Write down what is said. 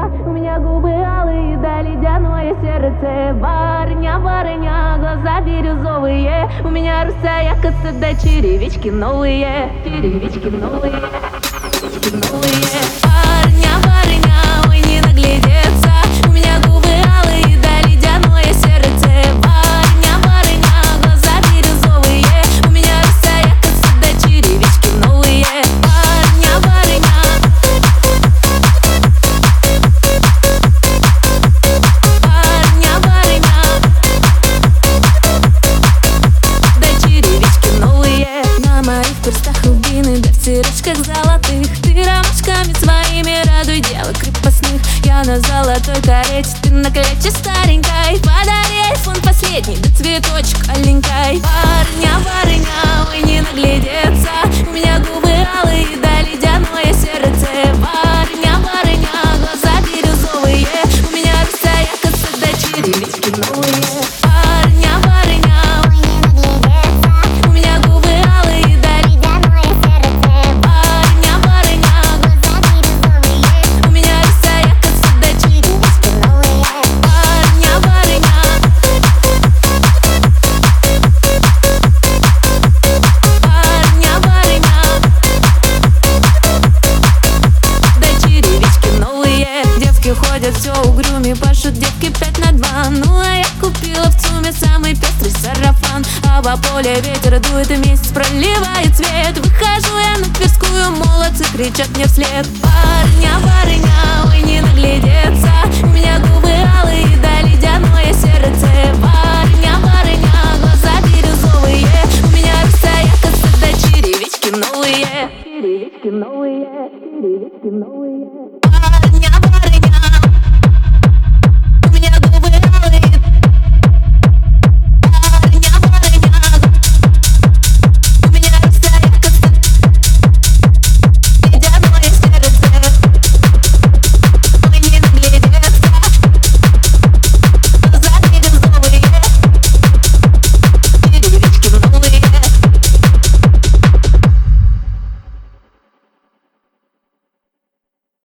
У меня губы алые, да ледяное сердце. Барыня, барыня, глаза бирюзовые. У меня русая коса, да черевички новые. Черевички новые, черевички новые. Барыня, барыня, ой, не наглядеться. У меня губы алые, да ледяное сердце. Барыня, барыня, глаза бирюзовые. У меня русая коса, да черевички новые. Барыня, барыня. Барыня, барыня. Да черевички новые. На моих перстах рубины, да в сережках золотых. Ты ромашками своими радуй девок крепостных. Я на золотой карете, ты на клетче старенькой. Подари айфон последний, да цветочек аленькой. Барыня, барыня, ой, не наглядеться. У меня губы алые, да ледяное сердце. Барыня, барыня, глаза бирюзовые. У меня русая коса, да черевички новые. Барыня, барыня, ой, не наглядеться. У меня губы алые, да ледяное сердце. Барыня, барыня, глаза бирюзовые. У меня русая коса, да черевички новые. Барыня, барыня. Барыня, барыня. Да черевички новые. Девки ходят все угрюми, пашут девки 5 на 2. Ну а я купила в ЦУМе самый пестрый сарафан. А по полю ветер дует, и месяц проливает свет. Выхожу я на Тверскую, молодцы кричат мне вслед. Барыня, барыня, ой, не наглядеться. У меня губы алые, да ледяное сердце. Барыня, барыня, глаза бирюзовые. У меня русая коса, да черевички новые. Черевички новые, черевички новые.